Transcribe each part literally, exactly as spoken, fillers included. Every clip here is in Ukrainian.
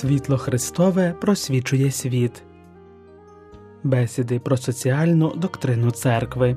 Світло Христове просвічує світ. Бесіди про соціальну доктрину церкви.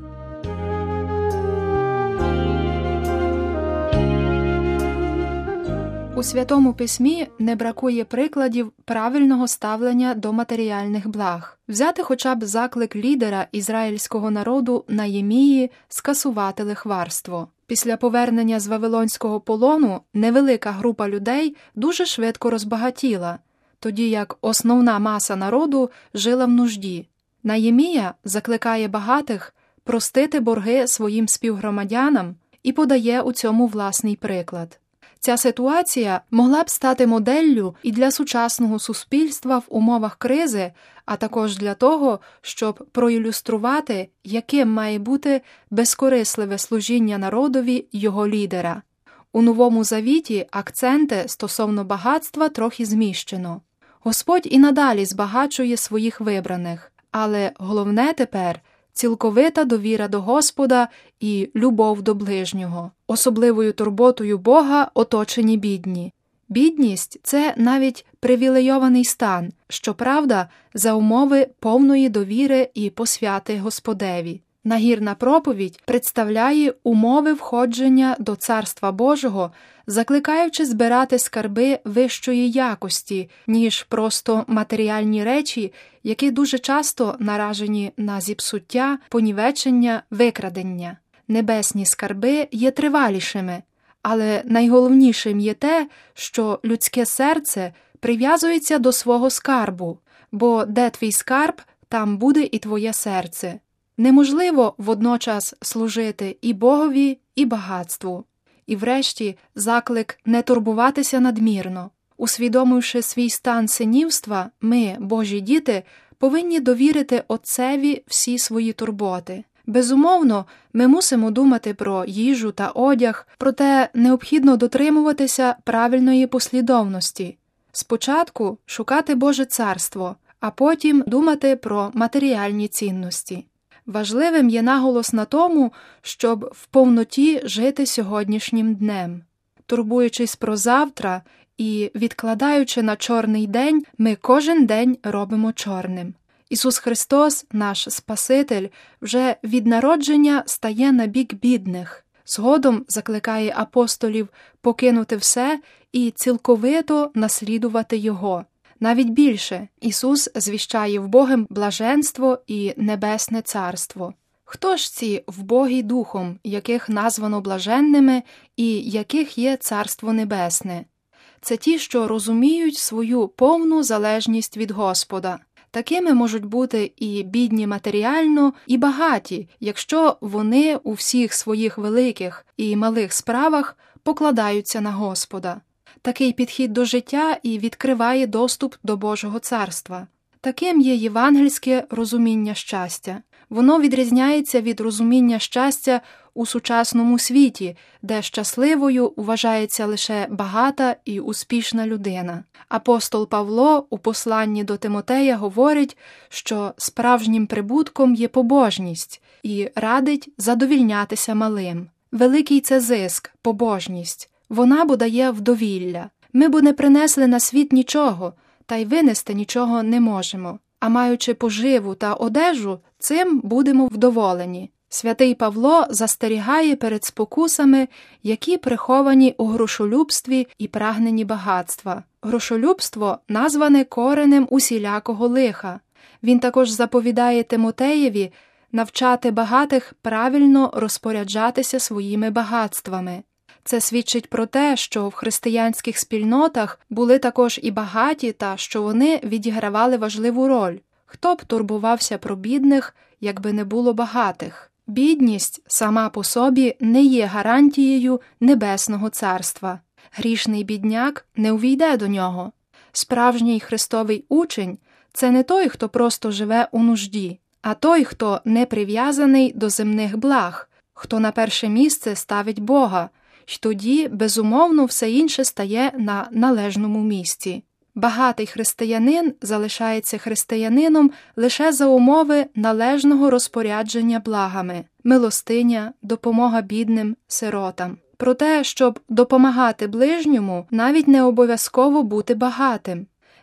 У Святому Письмі не бракує прикладів правильного ставлення до матеріальних благ. Взяти хоча б заклик лідера ізраїльського народу Наємії скасувати лихварство. Після повернення з Вавилонського полону невелика група людей дуже швидко розбагатіла, тоді як основна маса народу жила в нужді. Наємія закликає багатих простити борги своїм співгромадянам і подає у цьому власний приклад. Ця ситуація могла б стати моделлю і для сучасного суспільства в умовах кризи, а також для того, щоб проілюструвати, яким має бути безкорисливе служіння народові його лідера. У Новому Завіті акценти стосовно багатства трохи зміщено. Господь і надалі збагачує своїх вибраних, але головне тепер – цілковита довіра до Господа і любов до ближнього. Особливою турботою Бога оточені бідні. Бідність – це навіть привілейований стан, щоправда, за умови повної довіри і посвяти Господеві. Нагірна проповідь представляє умови входження до Царства Божого, закликаючи збирати скарби вищої якості, ніж просто матеріальні речі, які дуже часто наражені на зіпсуття, понівечення, викрадення. Небесні скарби є тривалішими, але найголовнішим є те, що людське серце прив'язується до свого скарбу, бо де твій скарб, там буде і твоє серце. Неможливо водночас служити і Богові, і багатству. І врешті заклик не турбуватися надмірно. Усвідомивши свій стан синівства, ми, Божі діти, повинні довірити Отцеві всі свої турботи. Безумовно, ми мусимо думати про їжу та одяг, проте необхідно дотримуватися правильної послідовності. Спочатку шукати Боже царство, а потім думати про матеріальні цінності. Важливим є наголос на тому, щоб в повноті жити сьогоднішнім днем. Турбуючись про завтра і відкладаючи на чорний день, ми кожен день робимо чорним. Ісус Христос, наш Спаситель, вже від народження стає на бік бідних. Згодом закликає апостолів покинути все і цілковито наслідувати Його. Навіть більше, Ісус звіщає вбогим блаженство і небесне царство. Хто ж ці вбогі духом, яких названо блаженними і яких є Царство Небесне? Це ті, що розуміють свою повну залежність від Господа. Такими можуть бути і бідні матеріально, і багаті, якщо вони у всіх своїх великих і малих справах покладаються на Господа. Такий підхід до життя і відкриває доступ до Божого царства. Таким є євангельське розуміння щастя. Воно відрізняється від розуміння щастя у сучасному світі, де щасливою вважається лише багата і успішна людина. Апостол Павло у посланні до Тимотея говорить, що справжнім прибутком є побожність і радить задовільнятися малим. Великий це зиск, побожність. Вона бо дає вдовілля. Ми бо не принесли на світ нічого, та й винести нічого не можемо. А маючи поживу та одежу, цим будемо вдоволені. Святий Павло застерігає перед спокусами, які приховані у грошолюбстві і прагненні багатства. Грошолюбство назване коренем усілякого лиха. Він також заповідає Тимотеєві навчати багатих правильно розпоряджатися своїми багатствами. Це свідчить про те, що в християнських спільнотах були також і багаті та що вони відігравали важливу роль. Хто б турбувався про бідних, якби не було багатих? Бідність сама по собі не є гарантією небесного царства. Грішний бідняк не увійде до нього. Справжній Христовий учень – це не той, хто просто живе у нужді, а той, хто не прив'язаний до земних благ, хто на перше місце ставить Бога, й тоді, безумовно, все інше стає на належному місці. Багатий християнин залишається християнином лише за умови належного розпорядження благами, милостиня, допомога бідним, сиротам. Проте, щоб допомагати ближньому, навіть не обов'язково бути багатим.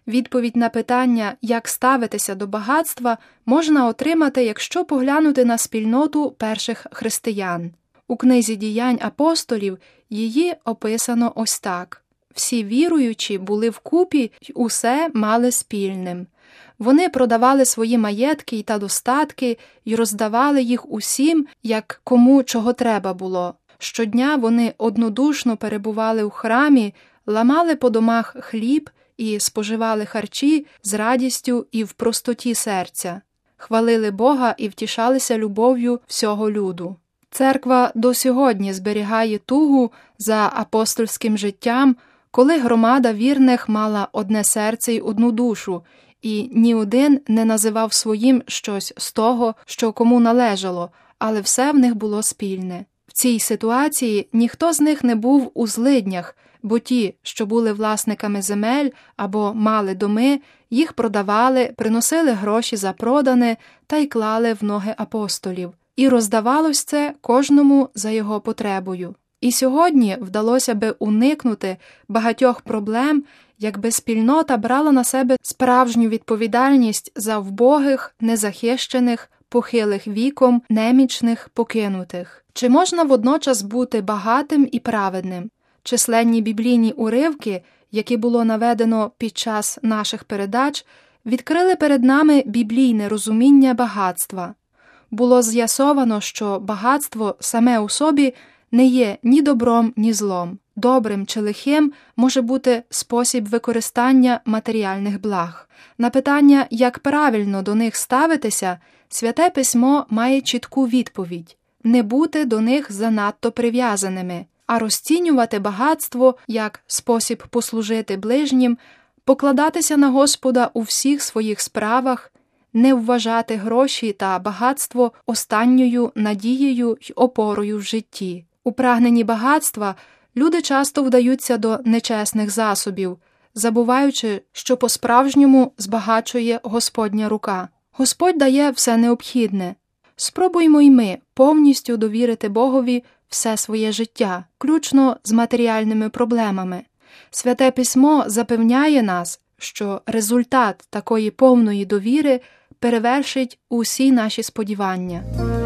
Відповідь на питання, як ставитися до багатства, можна отримати, якщо поглянути на спільноту перших християн. У книзі «Діянь апостолів» її описано ось так. Всі віруючі були вкупі й усе мали спільним. Вони продавали свої маєтки та достатки й роздавали їх усім, як кому чого треба було. Щодня вони однодушно перебували у храмі, ламали по домах хліб і споживали харчі з радістю і в простоті серця, хвалили Бога і втішалися любов'ю всього люду. Церква до сьогодні зберігає тугу за апостольським життям, коли громада вірних мала одне серце й одну душу, і ні один не називав своїм щось з того, що кому належало, але все в них було спільне. В цій ситуації ніхто з них не був у злиднях, бо ті, що були власниками земель або мали доми, їх продавали, приносили гроші за продане та й клали в ноги апостолів. І роздавалось це кожному за його потребою. І сьогодні вдалося би уникнути багатьох проблем, якби спільнота брала на себе справжню відповідальність за вбогих, незахищених, похилих віком, немічних, покинутих. Чи можна водночас бути багатим і праведним? Численні біблійні уривки, які було наведено під час наших передач, відкрили перед нами біблійне розуміння багатства. Було з'ясовано, що багатство саме у собі не є ні добром, ні злом. Добрим чи лихим може бути спосіб використання матеріальних благ. На питання, як правильно до них ставитися, Святе Письмо має чітку відповідь – не бути до них занадто прив'язаними, а розцінювати багатство як спосіб послужити ближнім, покладатися на Господа у всіх своїх справах, не вважати гроші та багатство останньою надією й опорою в житті. У прагненні багатства люди часто вдаються до нечесних засобів, забуваючи, що по-справжньому збагачує Господня рука. Господь дає все необхідне. Спробуймо й ми повністю довірити Богові все своє життя, включно з матеріальними проблемами. Святе Письмо запевняє нас, що результат такої повної довіри перевершить усі наші сподівання.